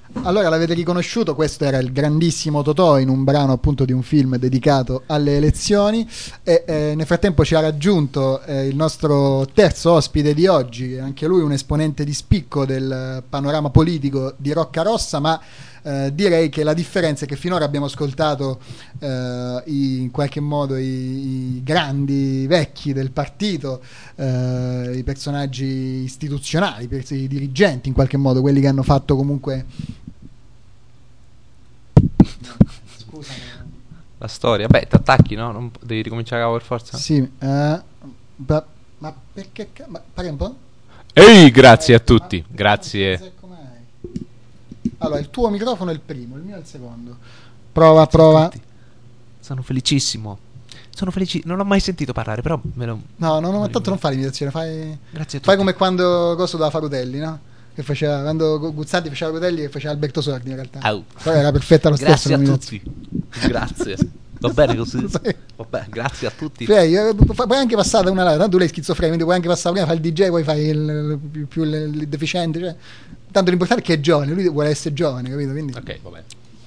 Allora l'avete riconosciuto, questo era il grandissimo Totò in un brano appunto di un film dedicato alle elezioni e nel frattempo ci ha raggiunto il nostro terzo ospite di oggi, anche lui un esponente di spicco del panorama politico di Roccarossa, ma direi che la differenza è che finora abbiamo ascoltato in qualche modo i grandi vecchi del partito, i personaggi istituzionali, i dirigenti in qualche modo, quelli che hanno fatto comunque la storia. Beh, ti attacchi, no? Non devi ricominciare per forza? Sì, ma perché? Ma pare un po'? Ehi, grazie a tutti, grazie. Allora, il tuo microfono è il primo, il mio è il secondo. Prova. Sono felicissimo. Non l'ho mai sentito parlare, però me lo... No, tanto non fai l'imitazione, fai... Grazie a tutti. Fai come quando Coso da Farutelli, no? Che faceva, quando Guzzanti faceva Farutelli, che faceva Alberto Sordi in realtà. Però era perfetta lo stesso. Grazie a tutti. Grazie. Va bene così? Vabbè, grazie a tutti. Puoi anche passare da una live, tanto tu lei è schizofrenico, quindi puoi anche passare prima, fai il DJ, poi fai il deficiente, cioè. Tanto l'importante è che è giovane, lui vuole essere giovane, capito? Quindi... Ok, vabbè.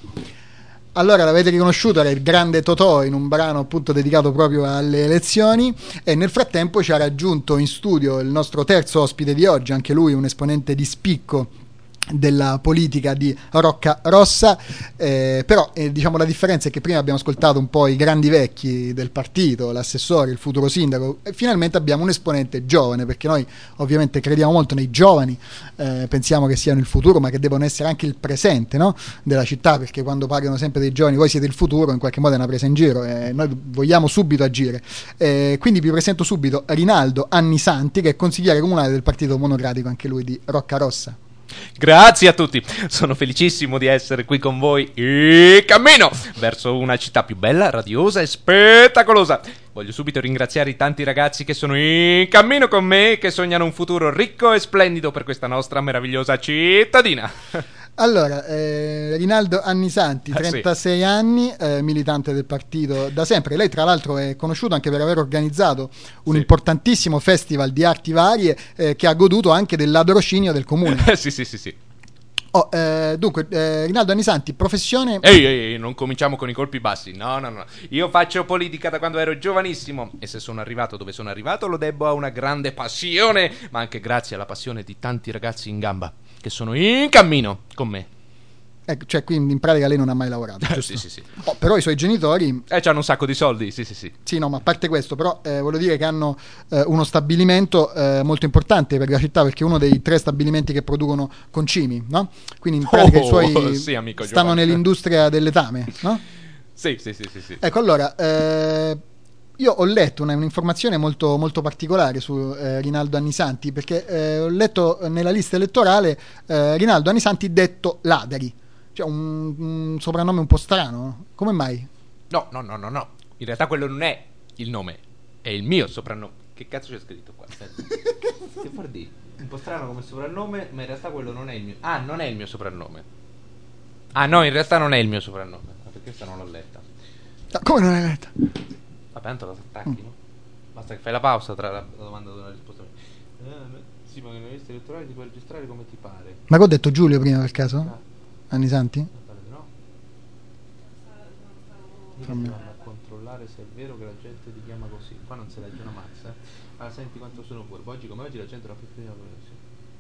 Allora l'avete riconosciuto, era il grande Totò in un brano appunto dedicato proprio alle elezioni e nel frattempo ci ha raggiunto in studio il nostro terzo ospite di oggi, anche lui un esponente di spicco della politica di Roccarossa, però diciamo la differenza è che prima abbiamo ascoltato un po' i grandi vecchi del partito, l'assessore, il futuro sindaco, e finalmente abbiamo un esponente giovane, perché noi ovviamente crediamo molto nei giovani, pensiamo che siano il futuro, ma che devono essere anche il presente, no? Della città, perché quando parlano sempre dei giovani, voi siete il futuro, in qualche modo è una presa in giro, noi vogliamo subito agire, quindi vi presento subito Rinaldo Annisanti, che è consigliere comunale del Partito Monocratico, anche lui di Roccarossa. Grazie a tutti, sono felicissimo di essere qui con voi in cammino verso una città più bella, radiosa e spettacolosa. Voglio subito ringraziare i tanti ragazzi che sono in cammino con me, che sognano un futuro ricco e splendido per questa nostra meravigliosa cittadina. Allora, Rinaldo Annisanti, 36 sì. anni, militante del partito da sempre. Lei tra l'altro è conosciuto anche per aver organizzato un importantissimo festival di arti varie che ha goduto anche del ladrocinio del comune. Sì. Dunque, Rinaldo Annisanti, professione... Ehi, non cominciamo con i colpi bassi. No. Io faccio politica da quando ero giovanissimo e se sono arrivato dove sono arrivato lo debbo a una grande passione, ma anche grazie alla passione di tanti ragazzi in gamba che sono in cammino con me. Cioè, quindi in pratica lei non ha mai lavorato, giusto? Sì. Però i suoi genitori... hanno un sacco di soldi, sì. Sì, no, ma a parte questo, però voglio dire che hanno uno stabilimento molto importante per la città, perché è uno dei 3 stabilimenti che producono concimi, no? Quindi in pratica i suoi sì, amico stanno Giovanni. nell'industria del letame, no? Sì. Ecco, allora... io ho letto un'informazione molto, molto particolare su Rinaldo Annisanti, perché ho letto nella lista elettorale Rinaldo Annisanti detto Ladari, cioè un soprannome un po' strano. Come mai? No. In realtà quello non è il nome, è il mio soprannome. Che cazzo c'è scritto qua? Che vuol dire? Un po' strano come soprannome, ma in realtà quello non è il mio. Ah, non è il mio soprannome. Ah, no, in realtà non è il mio soprannome. Ma perché questa non l'ho letta? Come non l'hai letta? Vabbè, tanto la attacchi, no? Basta che fai la pausa tra la domanda e la risposta. Sì, ma nelle liste elettorali ti puoi registrare come ti pare. Ma che ho detto Giulio prima per caso? Annisanti? No. Vanno a controllare se è vero che la gente ti chiama così. Qua non si legge una mazza, Allora senti quanto sono fuori. Oggi come oggi la gente la preferisce così.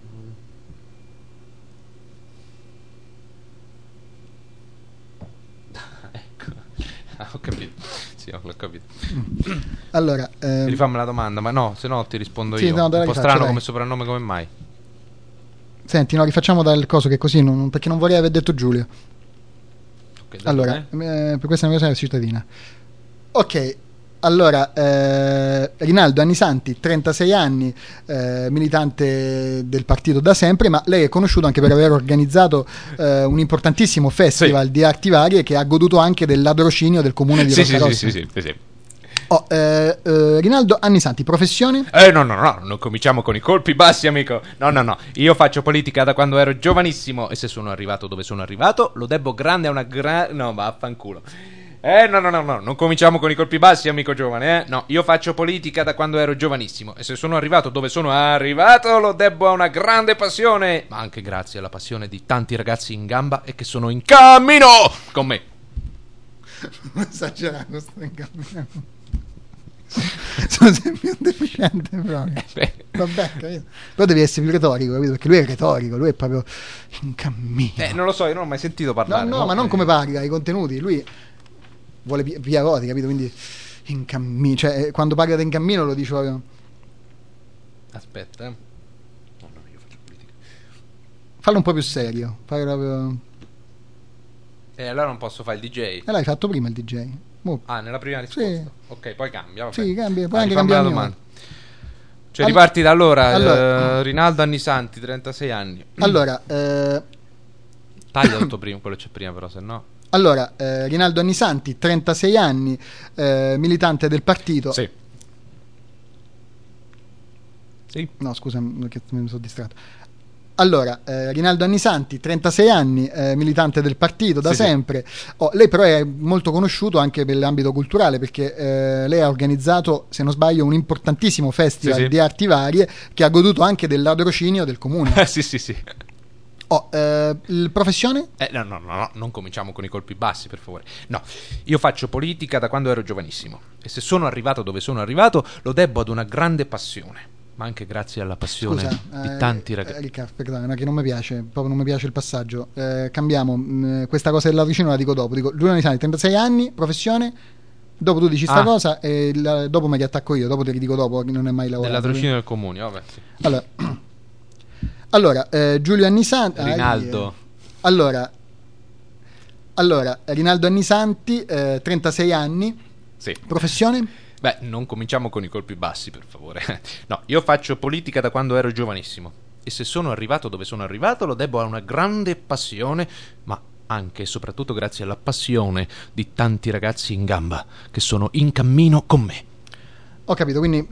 Ho capito. Sì, l'ho capito. Allora, rifammi la domanda, ma no, se no ti rispondo sì, io. No, un po' strano come soprannome, come mai? Senti, no, rifacciamo dal coso che così perché non vorrei aver detto Giulio. Okay, allora, per questa è una cosa cittadina. Ok. Allora, Rinaldo Annisanti, 36 anni, militante del partito da sempre, ma lei è conosciuto anche per aver organizzato un importantissimo festival di arti varie che ha goduto anche del ladrocinio del comune di Roccarossa. Sì. Rinaldo Annisanti, professione? No, non cominciamo con i colpi bassi, amico. No. Io faccio politica da quando ero giovanissimo e se sono arrivato dove sono arrivato lo debbo grande a una no, vaffanculo. No, non cominciamo con i colpi bassi, amico giovane, No, io faccio politica da quando ero giovanissimo e se sono arrivato dove sono arrivato lo debbo a una grande passione, ma anche grazie alla passione di tanti ragazzi in gamba e che sono in cammino con me. Non esagerando, sto in cammino. Sono sempre un deficiente proprio. Vabbè, capito? Però devi essere più retorico, capito? Perché lui è retorico, lui è proprio in cammino. Non lo so, io non ho mai sentito parlare. No, ma non come parla, i contenuti. Lui vuole via Roti, capito? Quindi in cammino, cioè quando parla di in cammino lo dice proprio. Aspetta, No, io faccio politica. Fallo un po' più serio, fare proprio. Allora non posso fare il DJ. L'hai fatto prima il DJ. Nella prima risposta. Sì. Ok, poi cambia. Vabbè. Sì, cambia, puoi anche cambiare la domanda. Cioè riparti da allora. Rinaldo Annisanti, 36 anni. Allora, taglia tutto prima, quello c'è prima però, se no. Allora, Rinaldo Annisanti, 36 anni, militante del partito. Sì. No, scusa, che mi sono distratto. Allora, Rinaldo Annisanti, 36 anni, militante del partito da sempre. Lei però è molto conosciuto anche per l'ambito culturale perché lei ha organizzato, se non sbaglio, un importantissimo festival di arti varie che ha goduto anche del ladrocinio del comune. Sì. Il professione? No, non cominciamo con i colpi bassi, per favore. No, io faccio politica da quando ero giovanissimo e se sono arrivato dove sono arrivato lo debbo ad una grande passione. Ma anche grazie alla passione di tanti ragazzi. Ricca, perdona, che non mi piace, proprio non mi piace il passaggio. Cambiamo, questa cosa del ladricino la dico dopo. Dico Giuliano Annisanti, 36 anni, professione. Dopo tu dici sta cosa e dopo me li attacco io. Dopo te li dico dopo, che non è mai lavorato. Del ladricino del comune, vabbè. Sì. Allora, Giulio Annisanti. Rinaldo. Allora, Rinaldo Annisanti, 36 anni. Sì. Professione? Beh, non cominciamo con i colpi bassi, per favore. No, io faccio politica da quando ero giovanissimo e se sono arrivato dove sono arrivato lo debbo a una grande passione, ma anche e soprattutto grazie alla passione di tanti ragazzi in gamba che sono in cammino con me. Ho capito, quindi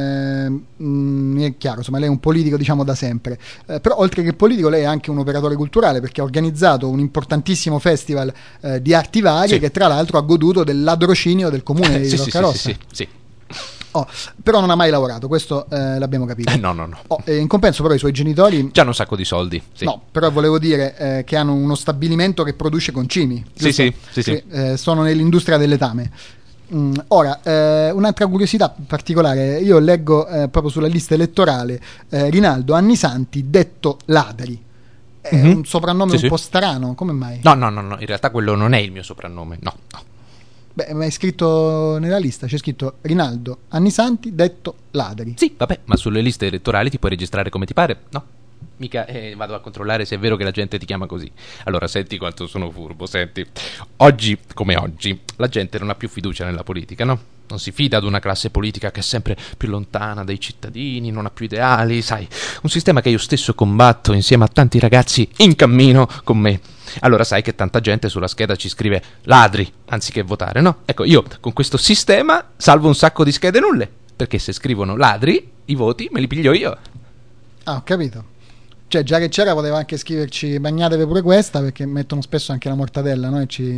mi è chiaro, insomma lei è un politico diciamo da sempre, però oltre che politico lei è anche un operatore culturale perché ha organizzato un importantissimo festival di arti varie che tra l'altro ha goduto del ladrocinio del comune di Roccarossa. Sì. Però non ha mai lavorato, questo l'abbiamo capito. No. In compenso però i suoi genitori già hanno un sacco di soldi. Sì. No, però volevo dire che hanno uno stabilimento che produce concimi. Sì. Sono nell'industria del letame. Ora, un'altra curiosità particolare, io leggo proprio sulla lista elettorale Rinaldo Annisanti detto Ladri. È un soprannome un po' strano, come mai? No, in realtà quello non è il mio soprannome, no. Beh, ma è scritto nella lista, c'è scritto Rinaldo Annisanti detto Ladri. Sì, vabbè, ma sulle liste elettorali ti puoi registrare come ti pare, no? Mica vado a controllare se è vero che la gente ti chiama così. Allora, senti quanto sono furbo, senti. Oggi, come oggi, la gente non ha più fiducia nella politica, no? Non si fida ad una classe politica che è sempre più lontana dai cittadini, non ha più ideali, sai. Un sistema che io stesso combatto insieme a tanti ragazzi in cammino con me. Allora sai che tanta gente sulla scheda ci scrive ladri anziché votare, no? Ecco, io con questo sistema salvo un sacco di schede nulle, perché se scrivono ladri, i voti me li piglio io. Ho capito. Cioè già che c'era poteva anche scriverci bagnatevi pure questa perché mettono spesso anche la mortadella, no? Sì.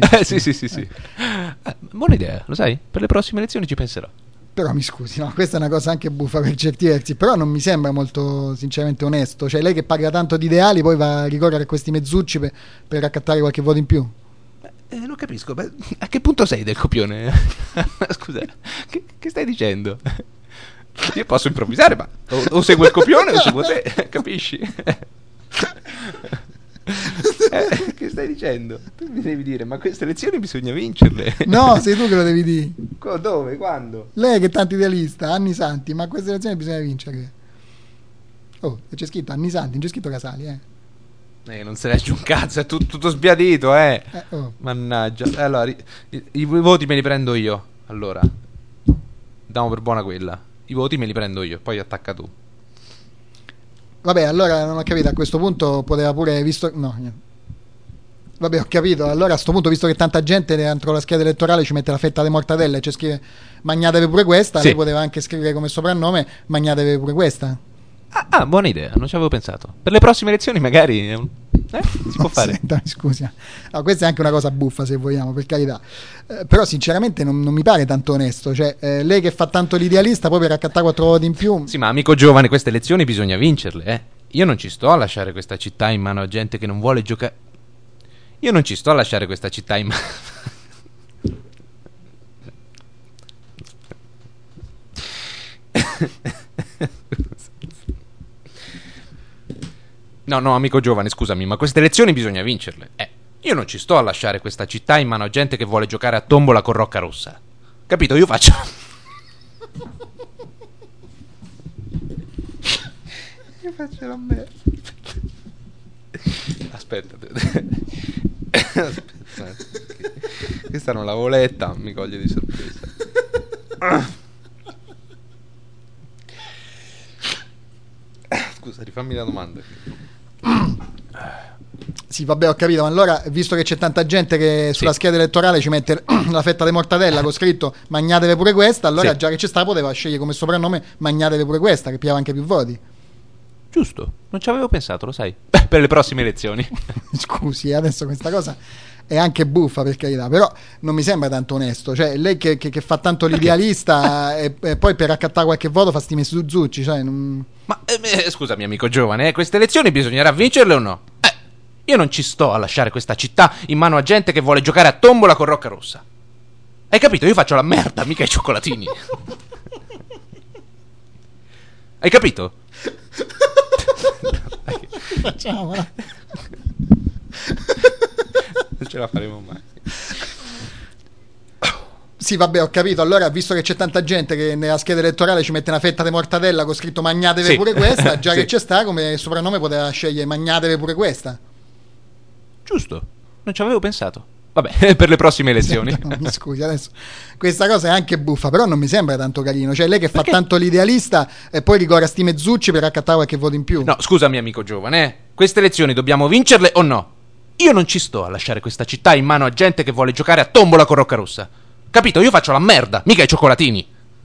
Buona idea, lo sai? Per le prossime elezioni ci penserò. Però mi scusi, no? Questa è una cosa anche buffa per certi versi, però non mi sembra molto sinceramente onesto. Cioè lei che parla tanto di ideali poi va a ricorrere a questi mezzucci per raccattare qualche voto in più. Non capisco, a che punto sei del copione? Scusa, che stai dicendo? Io posso improvvisare, ma o seguo il copione o seguo te, capisci? Che stai dicendo? Tu mi devi dire, ma queste elezioni bisogna vincerle. No, sei tu che lo devi dire. Dove? Quando? Lei che è tanto idealista, Annisanti, ma queste elezioni bisogna vincerle. Oh, c'è scritto Annisanti, non c'è scritto Casali, non se ne esce un cazzo, è tutto sbiadito, Mannaggia. Allora, i voti me li prendo io. Allora, diamo per buona quella. I voti me li prendo io, poi attacca tu. Vabbè, allora non ho capito, a questo punto poteva pure, visto... No, niente. Vabbè, ho capito, allora a sto punto, visto che tanta gente dentro la scheda elettorale ci mette la fetta di mortadella e ci scrive magnatevi pure questa, lei poteva anche scrivere come soprannome magnatevi pure questa. Buona idea, non ci avevo pensato. Per le prossime elezioni magari Si può fare. Senta, scusa. No, questa è anche una cosa buffa, se vogliamo, per carità. Però sinceramente non mi pare tanto onesto. Cioè, lei che fa tanto l'idealista, poi per raccattare 4 voti in più. Sì, ma amico giovane, queste elezioni bisogna vincerle, eh. Io non ci sto a lasciare questa città in mano a gente che non vuole giocare. Io non ci sto a lasciare questa città in mano. No, amico giovane, scusami, ma queste elezioni bisogna vincerle. Io non ci sto a lasciare questa città in mano a gente che vuole giocare a tombola con Rocca Rossa. Capito? Io faccio... Io faccio la merda. Aspetta. Questa non l'avevo letta, mi coglie di sorpresa. Scusa, rifammi la domanda. Sì, vabbè, ho capito, ma allora, visto che c'è tanta gente che sulla scheda elettorale ci mette la fetta di mortadella con scritto magnatevi pure questa, allora già che c'è sta poteva scegliere come soprannome magnatevi pure questa, che pigliava anche più voti. Giusto, non ci avevo pensato, lo sai. Per le prossime elezioni. Scusi, adesso questa cosa è anche buffa, per carità, però non mi sembra tanto onesto. Cioè, lei che fa tanto l'idealista e poi per raccattare qualche voto fa sti mezzucci, cioè non... Ma scusami amico giovane, queste elezioni bisognerà vincerle o no? Io non ci sto a lasciare questa città in mano a gente che vuole giocare a tombola con Rocca Rossa. Hai capito? Io faccio la merda, mica i cioccolatini. Hai capito? Facciamola. Non ce la faremo mai. Sì, vabbè, ho capito. Allora, visto che c'è tanta gente che nella scheda elettorale ci mette una fetta di mortadella con scritto magnatevi pure questa, già che c'è sta, come soprannome poteva scegliere magnatevi pure questa. Giusto, non ci avevo pensato. Vabbè, per le prossime elezioni. No, mi scusi, adesso questa cosa è anche buffa, però non mi sembra tanto carino. Cioè, lei che fa tanto l'idealista e poi ricorre a sti mezzucci per raccattare qualche voto in più. No, scusami amico giovane, queste elezioni dobbiamo vincerle o no? Io non ci sto a lasciare questa città in mano a gente che vuole giocare a tombola con Rocca Rossa. Capito? Io faccio la merda, mica i cioccolatini.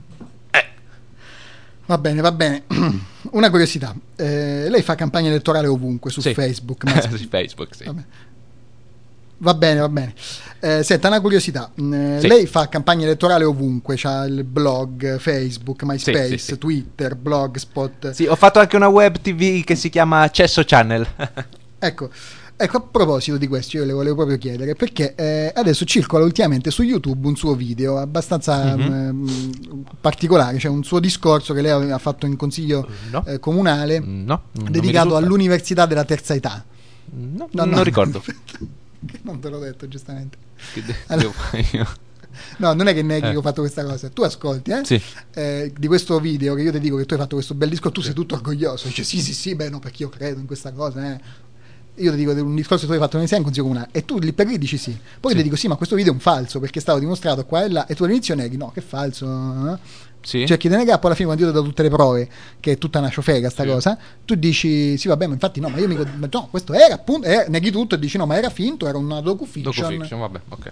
Va bene. Una curiosità. Lei fa campagna elettorale ovunque, su Facebook. Ma... Su Facebook, sì. Va bene. Senta, una curiosità. Lei fa campagna elettorale ovunque, c'ha il blog, Facebook, MySpace, sì. Twitter, Blogspot. Sì, ho fatto anche una web TV che si chiama Cesso Channel. Ecco, a proposito di questo, io le volevo proprio chiedere, perché adesso circola ultimamente su YouTube un suo video abbastanza particolare, cioè un suo discorso che lei aveva fatto in consiglio comunale, dedicato all'università della terza età. No, non ricordo. Non te l'ho detto, giustamente. Devo fare io? No, non è che neghi che ho fatto questa cosa. Tu ascolti, Sì. Di questo video che io ti dico che tu hai fatto questo bel discorso, tu sei tutto orgoglioso. Dice sì, beh no, perché io credo in questa cosa, Io ti dico un discorso che tu hai fatto in consiglio comunale e tu lì per lì dici sì. Poi ti dico sì, ma questo video è un falso perché è stato dimostrato qua e là, e tu all'inizio neghi no, che è falso. Sì. Cerchi di negare, poi alla fine quando io ti do tutte le prove che è tutta una ciofega sta cosa, tu dici sì vabbè, ma infatti no, ma io no, questo era appunto, neghi tutto e dici no, ma era finto, era una docufiction, vabbè, ok.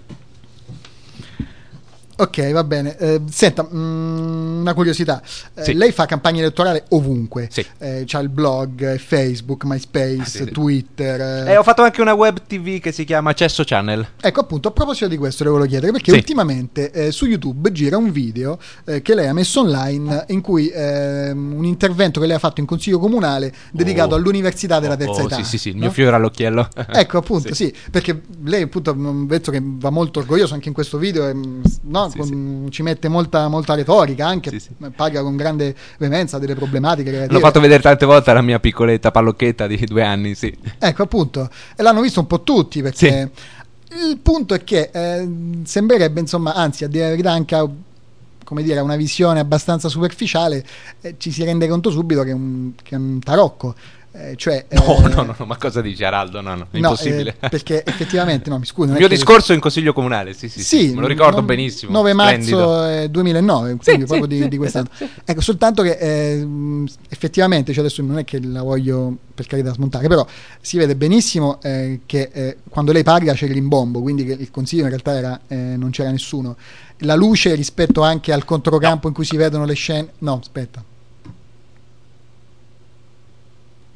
Ok, va bene. Senta, una curiosità. Lei fa campagna elettorale ovunque. Sì. C'ha il blog, Facebook, MySpace, Twitter. Ho fatto anche una web TV che si chiama Cesso Channel. Ecco, appunto, a proposito di questo le volevo chiedere, perché ultimamente su YouTube gira un video che lei ha messo online in cui un intervento che lei ha fatto in consiglio comunale dedicato all'università della terza età. Sì, il mio fiore all'occhiello. Ecco, appunto, sì, perché lei appunto vedo che va molto orgoglioso anche in questo video, no? Ci mette molta retorica, anche parla con grande veemenza delle problematiche relative. L'ho fatto vedere tante volte alla mia piccoletta pallocchetta di 2 anni, sì. Ecco, appunto, e l'hanno visto un po' tutti, perché il punto è che sembrerebbe, insomma, anzi, a dire la verità, anche come dire, una visione abbastanza superficiale, ci si rende conto subito che è un tarocco. No, ma cosa dici Araldo? No, è impossibile. Perché effettivamente, no, mi scusi. Il mio discorso in consiglio comunale, sì, me lo ricordo benissimo. 9 marzo 2009, quindi proprio di quest'anno. Ecco, soltanto che effettivamente, cioè adesso non è che la voglio per carità smontare, però si vede benissimo che quando lei parla c'è il rimbombo, quindi che il consiglio in realtà non c'era nessuno. La luce rispetto anche al controcampo in cui si vedono le scene. No, aspetta.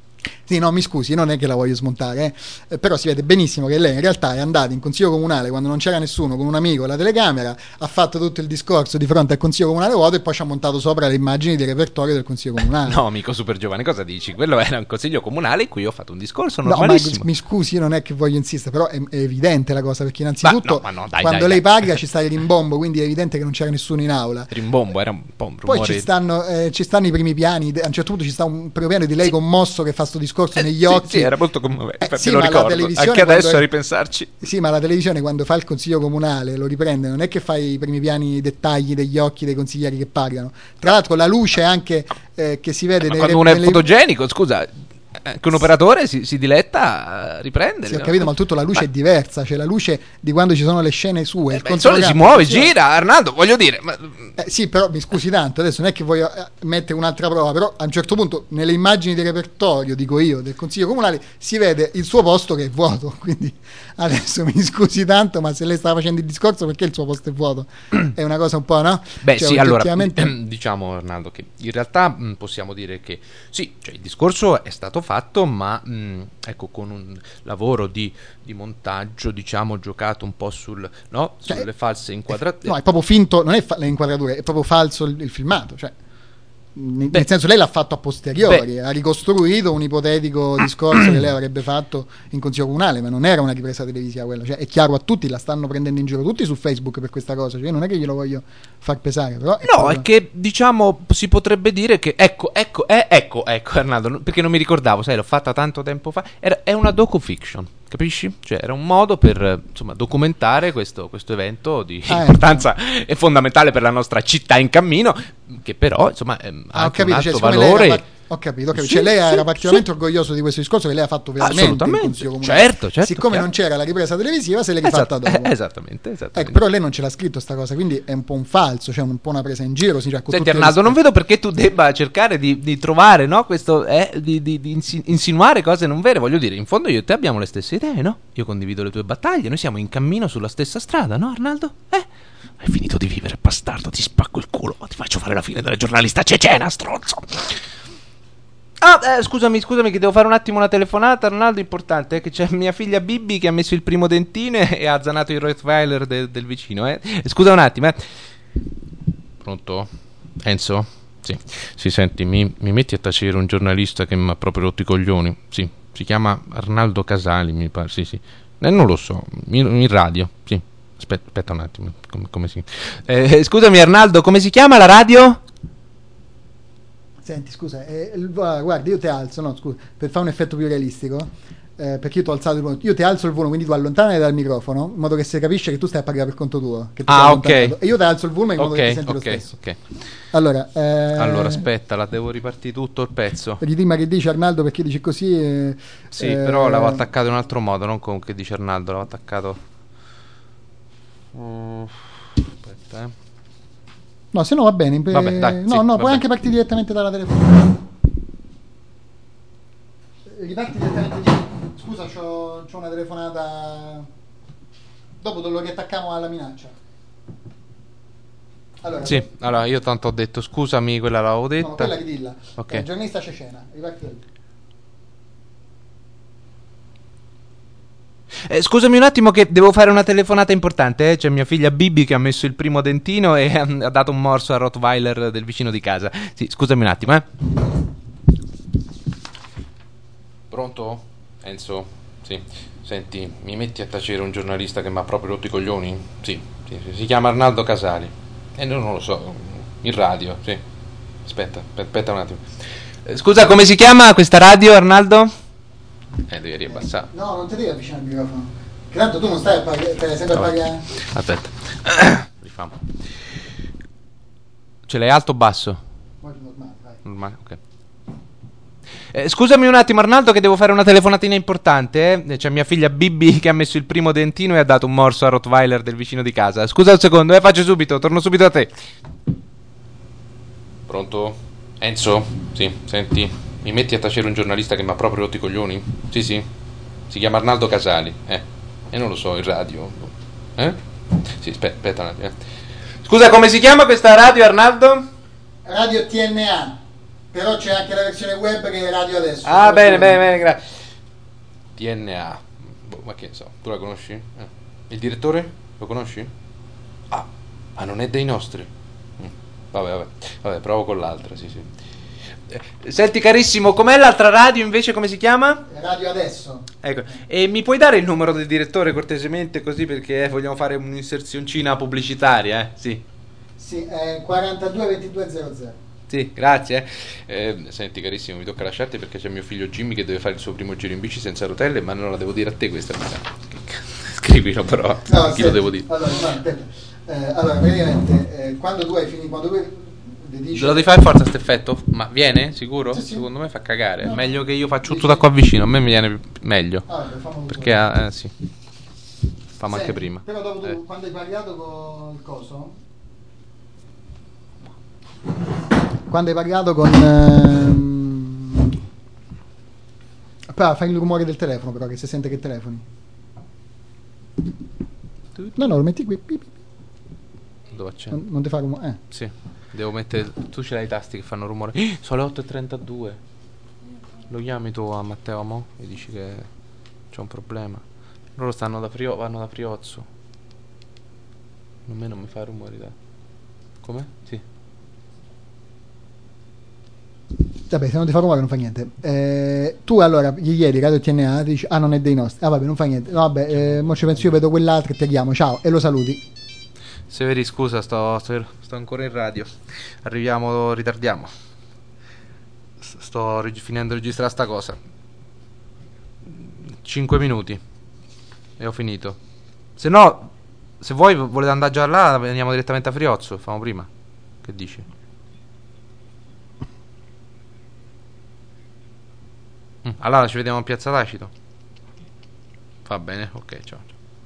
Sì, no, mi scusi, non è che la voglio smontare, però si vede benissimo che lei in realtà è andata in consiglio comunale quando non c'era nessuno, con un amico alla telecamera, ha fatto tutto il discorso di fronte al consiglio comunale vuoto e poi ci ha montato sopra le immagini di repertorio del consiglio comunale. No, amico super giovane, cosa dici? Quello era un consiglio comunale in cui ho fatto un discorso No, normalissimo. ma mi scusi, non è che voglio insistere, però è evidente la cosa, perché innanzitutto dai, quando lei parla ci sta il rimbombo, quindi è evidente che non c'era nessuno in aula. Rimbombo, era un po' un rumore. Poi ci stanno i primi piani, a un certo punto ci sta un primo piano di lei commosso che fa sto discorso negli occhi. Sì, era molto commovente, infatti sì, lo ma ricordo, la televisione anche adesso quando a ripensarci. Sì, ma la televisione quando fa il consiglio comunale lo riprende, non è che fa i primi piani, i dettagli degli occhi dei consiglieri che parlano. Tra l'altro la luce anche che si vede quando uno è fotogenico, scusa, che un operatore si diletta a riprendere. Sì, ho capito, ma tutto la luce è diversa, cioè la luce di quando ci sono le scene sue. Il sole si muove, gira, Arnaldo, voglio dire. Sì, però mi scusi tanto, adesso non è che voglio mettere un'altra prova, però a un certo punto nelle immagini di repertorio, dico io, del Consiglio Comunale, si vede il suo posto che è vuoto, quindi adesso mi scusi tanto, ma se lei stava facendo il discorso perché il suo posto è vuoto? È una cosa un po', no? Beh, cioè, sì, allora, oggettivamente... diciamo Arnaldo che in realtà possiamo dire che sì, cioè, il discorso è stato fatto, ma ecco, con un lavoro di montaggio, diciamo, giocato un po' sulle false inquadrature. No, è proprio finto, non è le inquadrature, è proprio falso il filmato, cioè nel senso lei l'ha fatto a posteriori, ha ricostruito un ipotetico discorso che lei avrebbe fatto in consiglio comunale, ma non era una ripresa televisiva quella, cioè è chiaro a tutti, la stanno prendendo in giro tutti su Facebook per questa cosa, cioè non è che glielo voglio far pesare, però è che diciamo si potrebbe dire che ecco Arnaldo, perché non mi ricordavo, sai, l'ho fatta tanto tempo fa, è una docufiction, capisci? Cioè era un modo per insomma documentare questo evento di importanza e fondamentale per la nostra città in cammino, che però insomma ha anche un alto valore. Ho capito. Sì, cioè lei era particolarmente orgoglioso di questo discorso che lei ha fatto veramente in consiglio comunale. Certo, siccome chiaro. Non c'era la ripresa televisiva, se l'è rifatta dopo. Esattamente. Però lei non ce l'ha scritto sta cosa, quindi è un po' un falso, cioè un po' una presa in giro. Senti Arnaldo, non vedo perché tu debba cercare di trovare, no, questo di insinuare cose non vere. Voglio dire, in fondo io e te abbiamo le stesse idee, no? Io condivido le tue battaglie, noi siamo in cammino sulla stessa strada, no Arnaldo? Hai finito di vivere, bastardo, ti spacco il culo, ti faccio fare la fine della giornalista cecena, stronzo. Scusami che devo fare un attimo una telefonata, Arnaldo, importante, che c'è mia figlia Bibi che ha messo il primo dentine e ha azzanato il Rottweiler del vicino, Scusa un attimo, Pronto? Enzo? Sì, senti, mi metti a tacere un giornalista che mi ha proprio rotto i coglioni? Sì, si chiama Arnaldo Casali, mi pare, sì. Non lo so, in radio, sì. Aspetta un attimo, come si... scusami Arnaldo, come si chiama la radio? Senti, scusa, guarda, io ti alzo, no, scusa, per fare un effetto più realistico, perché io ti ho alzato il volume, io ti alzo il volume, quindi tu allontanati dal microfono, in modo che si capisce che tu stai a pagare per conto tuo. Che ok. E io ti alzo il volume in modo che ti senti lo stesso. Ok. Allora, aspetta, la devo ripartire tutto il pezzo. Gli prima che dice Arnaldo, perché dice così... Sì, però l'avevo attaccato in un altro modo, non con che dice Arnaldo, l'avevo attaccato... aspetta, No, se no va bene. Vabbè, dai, puoi anche partire direttamente dalla telefonata. Riparti direttamente. Scusa, c'ho una telefonata. Dopo te lo riattacchiamo alla minaccia. Allora io tanto ho detto, scusami, quella l'avevo detta. No, quella di Dilla. Ok. Giornalista cecena. Riparti da lì. Scusami un attimo che devo fare una telefonata importante, C'è mia figlia Bibi che ha messo il primo dentino e ha dato un morso al Rottweiler del vicino di casa. Sì, scusami un attimo, Pronto? Enzo? Sì. Senti, mi metti a tacere un giornalista che mi ha proprio rotto i coglioni? Sì, si chiama Arnaldo Casali. Non lo so, in radio, sì. Aspetta un attimo. Scusa, come si chiama questa radio, Arnaldo? Devi riabbassare. No, non ti devi avvicinare al microfono. Che tanto tu non stai a parlare, sempre a parlare. Aspetta. Rifamo. Ce l'hai alto o basso? Normale, vai. Normale, ok. Scusami un attimo Arnaldo che devo fare una telefonatina importante, C'è mia figlia Bibi che ha messo il primo dentino e ha dato un morso al Rottweiler del vicino di casa. Scusa un secondo, faccio subito, torno subito a te. Pronto? Enzo? Sì, senti, mi metti a tacere un giornalista che mi ha proprio rotto i coglioni? Sì, si chiama Arnaldo Casali, non lo so, in radio, Sì, aspetta un attimo, Scusa, come si chiama questa radio, Arnaldo? Radio TNA. Però c'è anche la versione web che è Radio Adesso. Ah, bene, grazie. TNA. Ma che so, tu la conosci? Il direttore? Lo conosci? Ah, non è dei nostri. Vabbè, provo con l'altra, sì. Senti carissimo, com'è l'altra radio invece, come si chiama? Radio Adesso. Ecco, e mi puoi dare il numero del direttore cortesemente, così, perché vogliamo fare un'inserzioncina pubblicitaria, Sì. Sì, 42 22 00. Sì, grazie. Senti carissimo, mi tocca lasciarti perché c'è mio figlio Jimmy che deve fare il suo primo giro in bici senza rotelle, ma non la devo dire a te questa cosa. Scrivilo però, No, chi lo devo dire? Allora, no, aspetta. Allora, praticamente, quando tu hai finito, quando tu dici... Lo devi fare forza sto effetto? Ma viene? Sicuro? Sì. Secondo me fa cagare. No. Meglio che io faccio tutto da qua vicino, a me mi viene meglio. Perché sì. Famo anche prima. Però dopo tu, quando hai pagato con il coso... Quando hai pagato con... Però fai il rumore del telefono, però, che si sente che telefoni. No, lo metti qui. Dove c'è? Non ti fa rumore. Sì, devo mettere... Tu ce l'hai i tasti che fanno rumore. Sono le 8:32. Lo chiami tu a Matteo mo? E dici che c'è un problema. Loro vanno da Priozzo. A me non mi fa rumori, dai. Come? Sì. Vabbè, se non ti fa rumore non fa niente. Tu allora gli chiedi Radio TNA, dici non è dei nostri. Vabbè, non fa niente. No, vabbè, mo ci penso io, vedo quell'altro e ti chiamo. Ciao, e lo saluti. Severi, scusa, sto ancora in radio. Ritardiamo. Sto finendo di registrare sta cosa. 5 minuti e ho finito. Se no, se vuoi, volete andare già là, veniamo direttamente a Friozzo. Famo prima. Che dici? Allora ci vediamo a Piazza Tacito. Va bene, ok, ciao.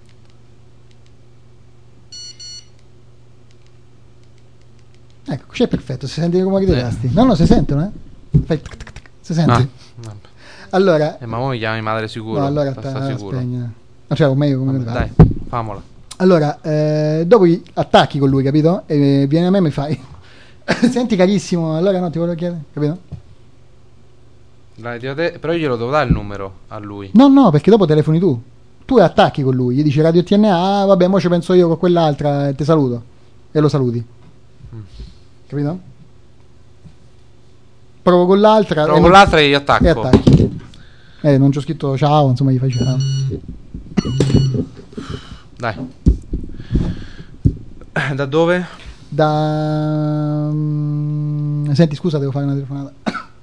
Ecco, c'è perfetto, si sente i rumori dei tasti. No, si sentono, Fai tic, tic, tic, si sente. Allora, ma ora mi chiami madre sicuro. No, allora sicuro. Cioè, o meglio come dai, famola. Allora, dopo attacchi con lui, capito? E vieni a me e mi fai senti carissimo, allora no, ti volevo chiedere, capito? Però io glielo devo dare il numero a lui. No, perché dopo telefoni tu. Tu attacchi con lui, gli dici Radio TNA, vabbè, mo ci penso io con quell'altra e ti saluto. E lo saluti. Capito? Provo con l'altra e io attacco. E attacchi. Non c'ho scritto ciao, insomma gli fai ciao. Dai. Da dove? Senti, scusa, devo fare una telefonata.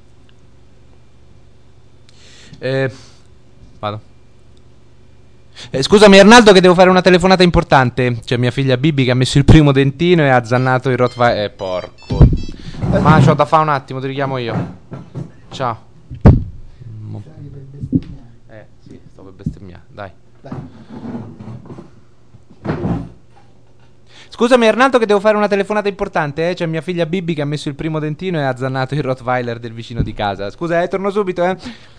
Vado. Scusami Arnaldo, che devo fare una telefonata importante. C'è mia figlia Bibi che ha messo il primo dentino e ha zannato il Rottweiler. Porco. Ma c'ho da fare un attimo, ti richiamo io. Ciao. Sì, sto per bestemmiare. Dai. Scusami Arnaldo, che devo fare una telefonata importante. C'è mia figlia Bibi che ha messo il primo dentino e ha zannato il Rottweiler del vicino di casa. Scusa, torno subito,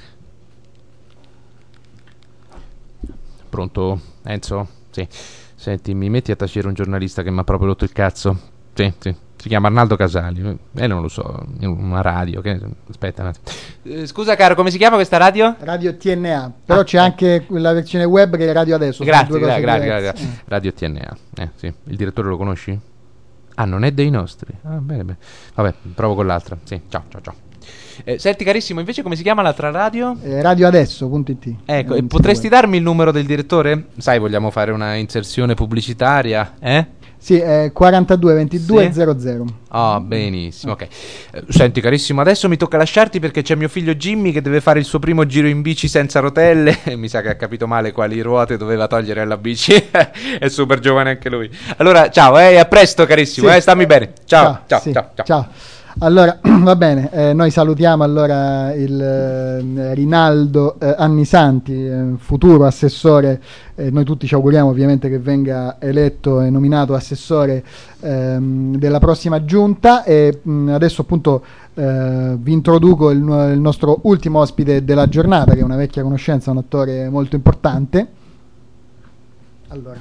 Pronto, Enzo? Sì. Senti, mi metti a tacere un giornalista che mi ha proprio rotto il cazzo? Sì. Si chiama Arnaldo Casali. Non lo so, una radio. Aspetta un attimo. Scusa caro, come si chiama questa radio? Radio TNA. Però c'è anche la versione web che è Radio Adesso. Grazie. Radio TNA. Sì. Il direttore lo conosci? Non è dei nostri. Bene. Vabbè, provo con l'altra. Sì, ciao. Senti carissimo, invece come si chiama l'altra radio? Radioadesso.it. Ecco, e potresti darmi il numero del direttore? Sai, vogliamo fare una inserzione pubblicitaria, Sì, è 42 22 00. Benissimo, ok. Senti carissimo, adesso mi tocca lasciarti perché c'è mio figlio Jimmy che deve fare il suo primo giro in bici senza rotelle. Mi sa che ha capito male quali ruote doveva togliere alla bici. È super giovane anche lui. Allora, ciao, a presto carissimo, sì, stammi bene. Ciao. Allora, va bene, noi salutiamo allora il Rinaldo Annisanti, futuro assessore, noi tutti ci auguriamo ovviamente che venga eletto e nominato assessore della prossima giunta e adesso appunto vi introduco il nostro ultimo ospite della giornata, che è una vecchia conoscenza, un attore molto importante. Allora,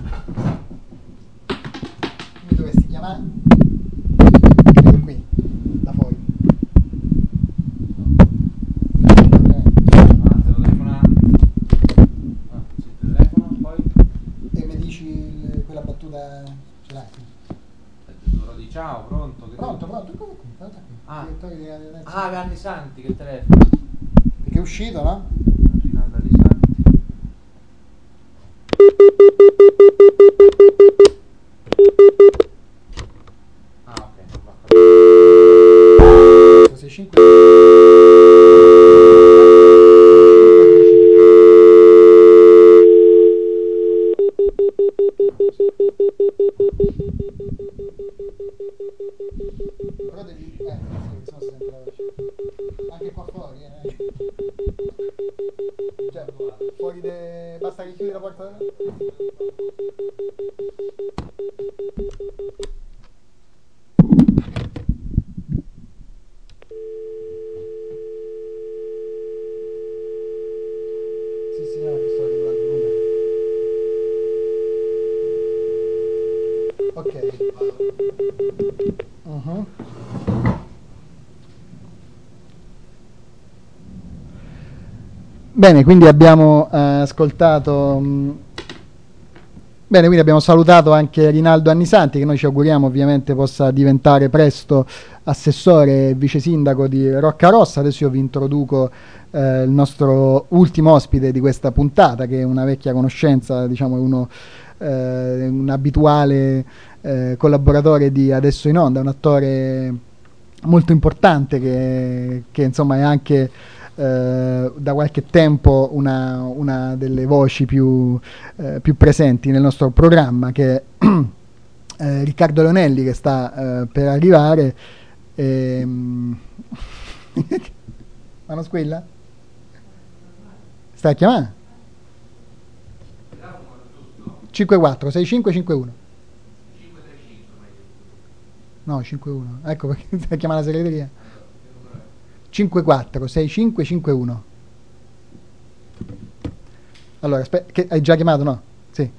mi dovresti chiamare? Qui, da fuori. battuta ce l'hai? Lo di ciao, pronto? Pronto, guarda qui. Direttore di Radio Adesso. Ganni Santi, che telefono. Perché è uscito, no? Rinaldo Anni Santi. Ok, non va. 65. Però devi sì, se no si sente la voce. Anche qua fuori, cioè, fuori basta che chiudi la porta. Sì, no, che sto regolando il volume. Ok. Bene, quindi abbiamo ascoltato. Bene, quindi abbiamo salutato anche Rinaldo Annisanti, che noi ci auguriamo ovviamente possa diventare presto assessore e vice sindaco di Roccarossa. Adesso io vi introduco il nostro ultimo ospite di questa puntata, che è una vecchia conoscenza, diciamo un abituale collaboratore di Adesso in Onda, un attore molto importante che insomma è anche da qualche tempo una delle voci più presenti nel nostro programma, che è Riccardo Leonelli, che sta per arrivare. Ma non squilla? Stai a chiamare? 54 65 51. No, 51. Ecco perché stai a chiamare la segreteria. 54 65 51. Allora, che hai già chiamato, no? Sì.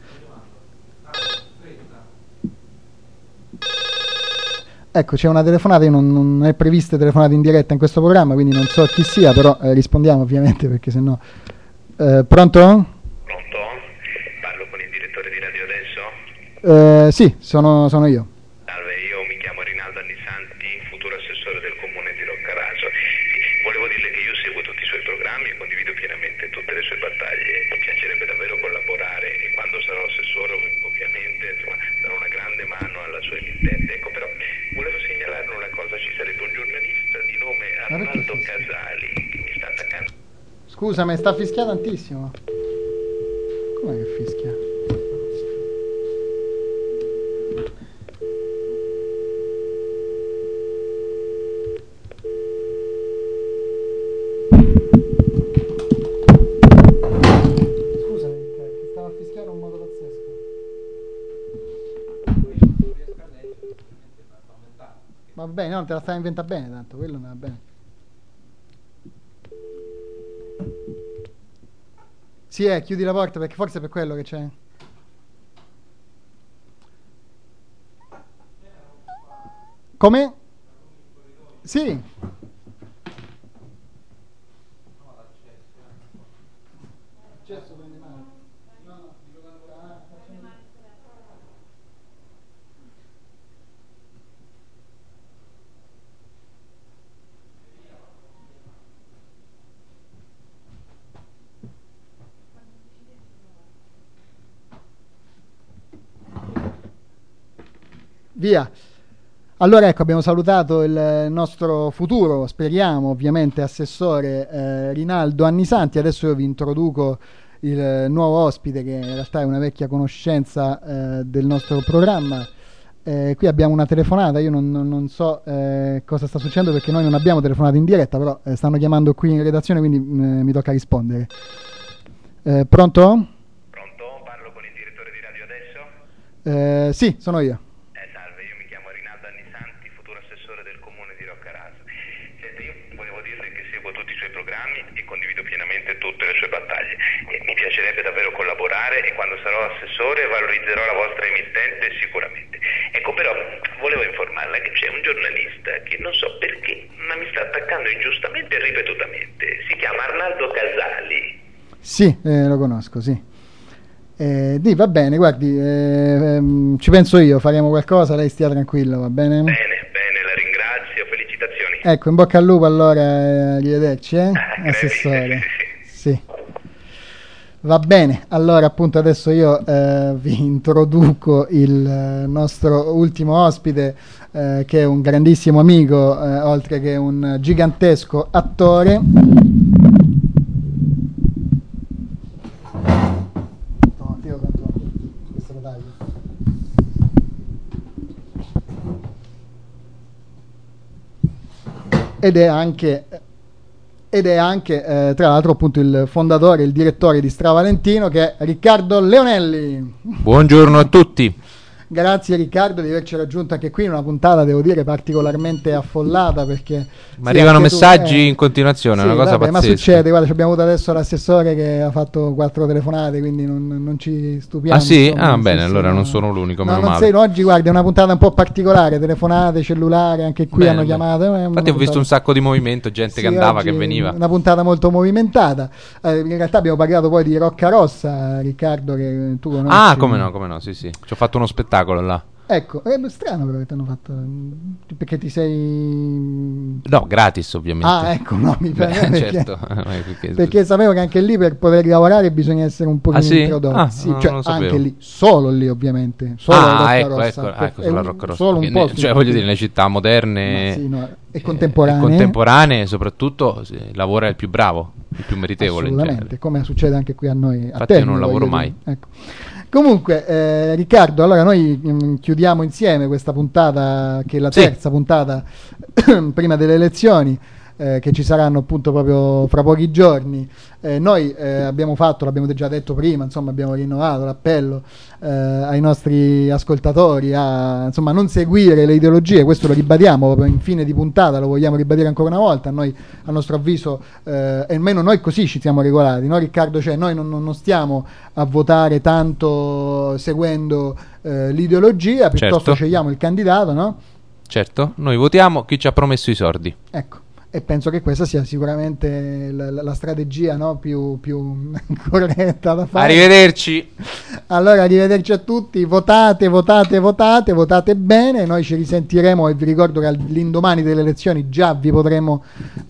Ecco, c'è una telefonata, io non è prevista telefonata in diretta in questo programma, quindi non so chi sia, però rispondiamo ovviamente, perché sennò. Pronto? Pronto? Parlo con il direttore di Radio Adesso? Sì, sono io. Salve, io mi chiamo Rinaldo Annisanti, futuro assessore del comune di Roccaraso. Volevo dirle che io seguo tutti i suoi programmi e condivido pienamente tutte le sue battaglie. Mi piacerebbe davvero collaborare e quando sarò assessore ovviamente darò una grande mano alla sua emittente. Ecco, però volevo segnalarle una cosa, ci sarebbe un giornalista di nome Arnaldo Casali che mi sta attaccando. Scusa, ma sta fischiando tantissimo. Com'è che fischia? Va bene, no, te la stai inventando bene, tanto quello non va bene. Sì, chiudi la porta perché forse è per quello che c'è. Come? Sì. Accesso prende male. No, dico via. Allora ecco, abbiamo salutato il nostro futuro, speriamo ovviamente, assessore Rinaldo Annisanti. Adesso io vi introduco il nuovo ospite, che in realtà è una vecchia conoscenza del nostro programma. Qui abbiamo una telefonata, io non so cosa sta succedendo, perché noi non abbiamo telefonate in diretta, però stanno chiamando qui in redazione, quindi mi tocca rispondere. Pronto? Pronto? Parlo con il direttore di Radio Adesso? Sì, sono io. Salve, io mi chiamo Rinaldo Annisanti, futuro assessore del comune di Roccaraso. Senta, io volevo dirle che seguo tutti i suoi programmi e condivido pienamente tutte le sue battaglie. Mi piacerebbe davvero collaborare e quando sarò assessore valorizzerò la vostra emittente sicuramente. Ecco, però volevo informarla che c'è un giornalista che non so perché, ma mi sta attaccando ingiustamente e ripetutamente. Si chiama Arnaldo Casali. Sì, lo conosco, sì. Va bene, guardi, ci penso io, faremo qualcosa, lei stia tranquillo, va bene? Bene, la ringrazio, felicitazioni. Ecco, in bocca al lupo allora, arrivederci, assessore. Sì. Va bene, allora appunto adesso io vi introduco il nostro ultimo ospite, che è un grandissimo amico, oltre che un gigantesco attore. Ed è anche tra l'altro appunto il fondatore, il direttore di Stravalentino, che è Riccardo Leonelli. Buongiorno a tutti. Grazie Riccardo di averci raggiunto anche qui in una puntata, devo dire, particolarmente affollata, perché ma arrivano messaggi in continuazione, sì, è una cosa pazzesca. Ma succede, guarda, abbiamo avuto adesso l'assessore che ha fatto 4 telefonate, quindi non ci stupiamo. Ah sì? Insomma, Bene, sì, allora no, non sono l'unico, no, meno non male. sei, oggi guarda, è una puntata un po' particolare, telefonate, cellulare, anche qui hanno chiamato. Infatti ho visto un sacco di movimento, gente che andava, che veniva. Una puntata molto movimentata. In realtà abbiamo parlato poi di Roccarossa, Riccardo, che tu conosci. Ah, come no, sì. Ci ho fatto uno spettacolo là. Ecco, è strano però che ti hanno fatto, perché ti sei... No, gratis ovviamente. Ah, ecco, no, mi pare certo. Perché sapevo che anche lì per poter lavorare bisogna essere un pochino introdotti. Sì, cioè, anche lì, solo lì ovviamente. Solo ecco, sulla Roccarossa. Solo un po'. Cioè, voglio dire, nelle città moderne e contemporanee. Contemporanee, soprattutto, lavora il più bravo, il più meritevole. Assolutamente, come succede anche qui a noi. Infatti io non lavoro mai. Ecco. Comunque, Riccardo, allora noi chiudiamo insieme questa puntata, che è la terza puntata prima delle elezioni, che ci saranno appunto proprio fra pochi giorni. Noi abbiamo fatto, l'abbiamo già detto prima, insomma abbiamo rinnovato l'appello ai nostri ascoltatori a insomma non seguire le ideologie, questo lo ribadiamo proprio in fine di puntata, lo vogliamo ribadire ancora una volta. Noi, a nostro avviso, e almeno noi così ci siamo regolati, no Riccardo? Cioè noi non stiamo a votare tanto seguendo l'ideologia, piuttosto scegliamo il candidato, no? Certo, noi votiamo chi ci ha promesso i sordi. Ecco. E penso che questa sia sicuramente la strategia, no? più corretta da fare. Arrivederci. Allora, arrivederci a tutti. Votate bene. Noi ci risentiremo e vi ricordo che all'indomani delle elezioni già vi potremo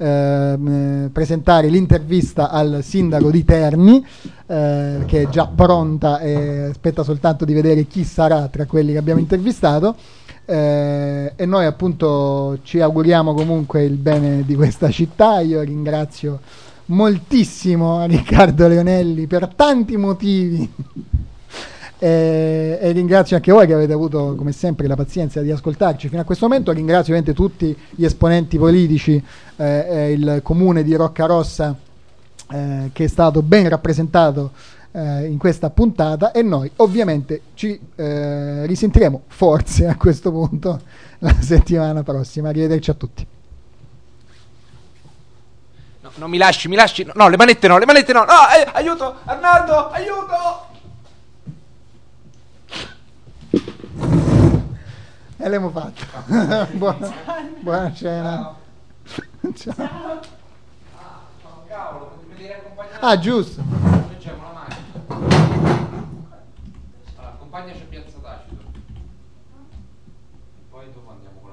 presentare l'intervista al sindaco di Terni, che è già pronta e aspetta soltanto di vedere chi sarà tra quelli che abbiamo intervistato. E noi appunto ci auguriamo comunque il bene di questa città. Io ringrazio moltissimo Riccardo Leonelli per tanti motivi e ringrazio anche voi che avete avuto come sempre la pazienza di ascoltarci fino a questo momento. Ringrazio ovviamente tutti gli esponenti politici, il comune di Roccarossa, che è stato ben rappresentato in questa puntata, e noi ovviamente ci risentiremo forse a questo punto la settimana prossima. Arrivederci a tutti. No, non mi lasci, no, le manette no, aiuto, Arnaldo, aiuto! E l'abbiamo fatto. Buona cena. Ciao. Ah, giusto. Allora, accompagnaci a Piazza Tacito. Poi dopo andiamo con